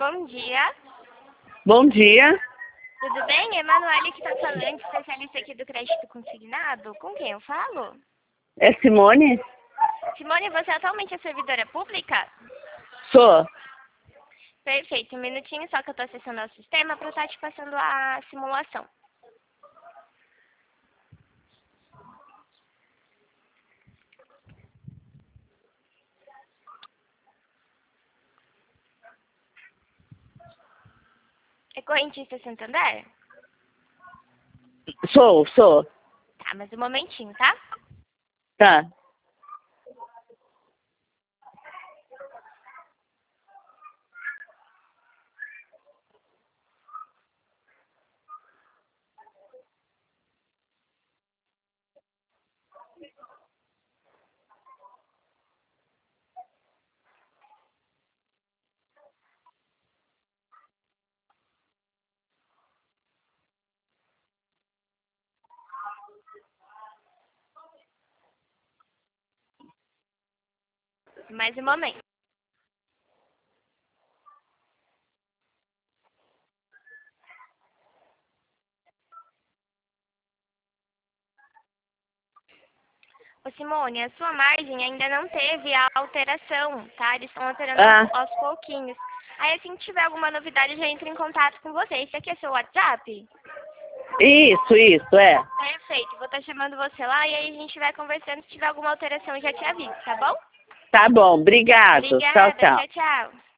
Bom dia. Bom dia. Tudo bem? Emanuele que está falando, especialista aqui do crédito consignado. Com quem eu falo? É Simone? Simone, você atualmente é servidora pública? Sou. Perfeito. Um minutinho só que eu estou acessando ao sistema para estar te passando a simulação. É correntista Santander? Sou. Tá, mas um momentinho, tá? Tá. Mais um momento. Ô Simone, a sua margem ainda não teve a alteração, tá? Eles estão alterando aos pouquinhos. Aí assim que tiver alguma novidade, eu já entro em contato com você. Esse aqui é seu WhatsApp? Isso, é. Perfeito, vou estar chamando você lá e aí a gente vai conversando. Se tiver alguma alteração, eu já te aviso, tá bom? Tá bom, obrigado. Obrigada, Tchau. tchau, tchau.